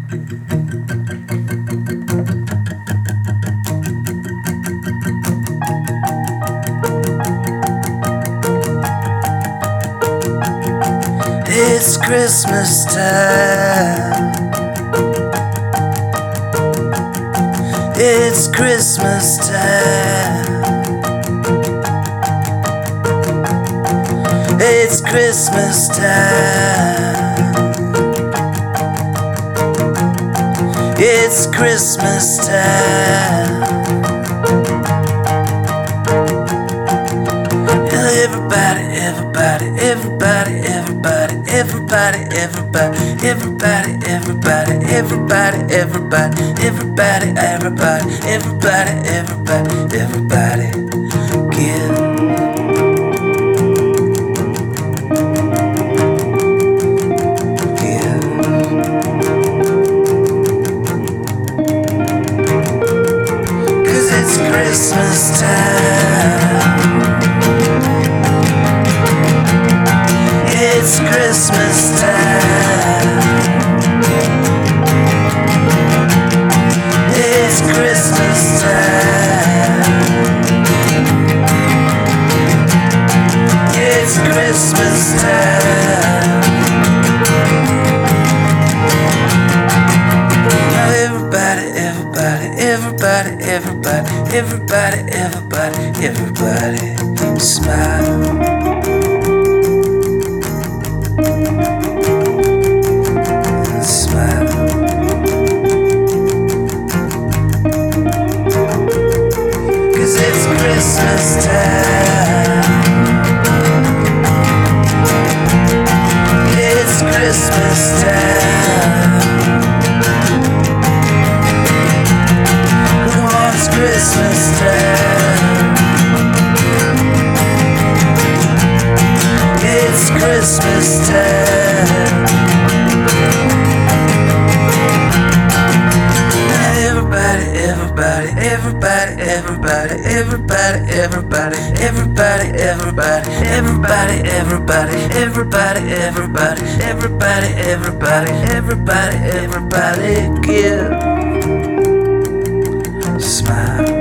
It's Christmas time. It's Christmas time. It's Christmas time. It's Christmas time. Everybody, everybody, everybody, everybody, everybody, everybody, everybody, everybody, everybody, everybody, everybody, everybody, everybody, everybody, everybody, give. Christmas time. It's Christmas time. It's Christmas time. It's Christmas time. Now everybody, everybody, everybody, everybody, everybody, everybody, everybody, smile. Christmas time. It's Christmas time. Come on, it's Christmas time. It's Christmas time. Everybody, everybody, everybody, everybody, everybody, everybody, everybody, everybody, everybody, everybody, everybody, everybody, everybody, everybody, everybody, give. Smile.